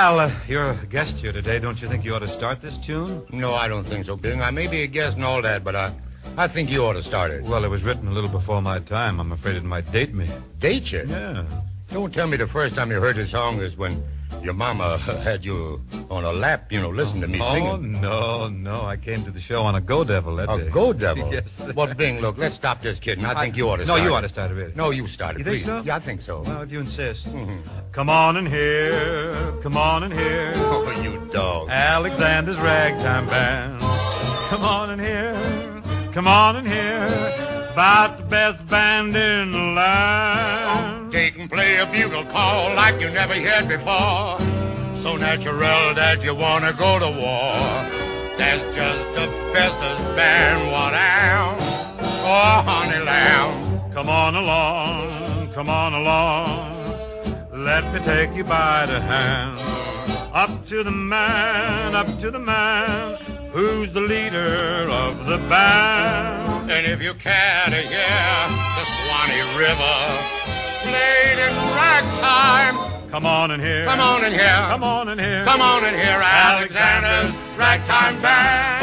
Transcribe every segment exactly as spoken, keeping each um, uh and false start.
Al, uh, you're a guest here today. Don't you think you ought to start this tune? No, I don't think so, Bing. I may be a guest and all that, but I, I think you ought to start it. Well, it was written a little before my time. I'm afraid it might date me. Date you? Yeah. Don't tell me the first time you heard this song is when your mama had you on a lap, you know, listen to me oh, singing. Oh, no, no. I came to the show on a Go Devil that a day. A Go Devil? Yes. Well, Bing, look, let's stop this kidding. I, I think you ought to no, start you it. ought to start it, really. No, you start it, You please. think so? Yeah, I think so. Well, if you insist. Mm-hmm. Come on in here, come on in here. Oh, you dog. Alexander's Ragtime Band. Come on in here, come on in here. About the best band in the land. They can play a bugle call like you never heard before. So natural that you want to go to war. That's just the bestest band what am. Oh, honey lamb. Come on along, come on along. Let me take you by the hand. Up to the man, up to the man, who's the leader of the band. And if you care to hear the Swanee River played in ragtime, come on in here, come on in here, come on in here, come on in here, Alexander's Ragtime Band.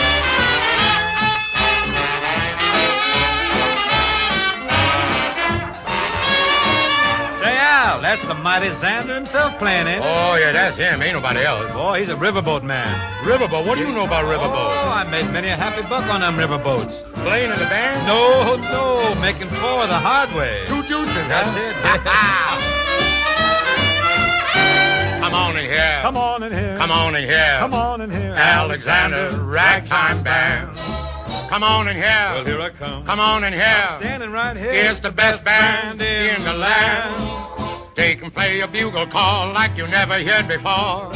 Say, Al, that's the mighty Xander himself playing it. Oh, yeah, that's him. Ain't nobody else. Boy, he's a riverboat man. Riverboat? What do you know about riverboats? Oh, I made many a happy buck on them riverboats. Playing in the band? No, no, making four the hard way. Two juices, That's huh? it. Come on in here. Come on in here. Come on in here. Come on in here. Alexander's Ragtime Band. Come on in here. Well, here I come. Come on in here. I'm standing right here. It's the best band in the land. They can play a bugle call like you never heard before.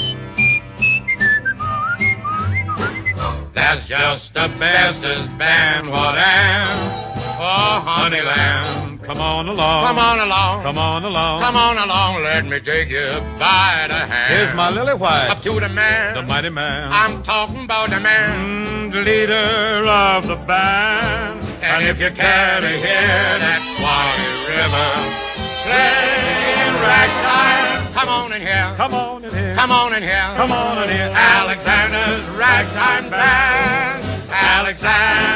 That's just the bestest band what am. Oh, honey lamb. Come on along. Come on along. Come on along. Come on along. Let me take you by the hand. Here's my lily white. Up to the man. The mighty man. I'm talking about the man. Mm, the leader of the band. And, and if you care to hear that Swanee River playing ragtime, come on in here. Come on in here. Come on in here. Come on in here. Alexander's Ragtime Band. Alexander.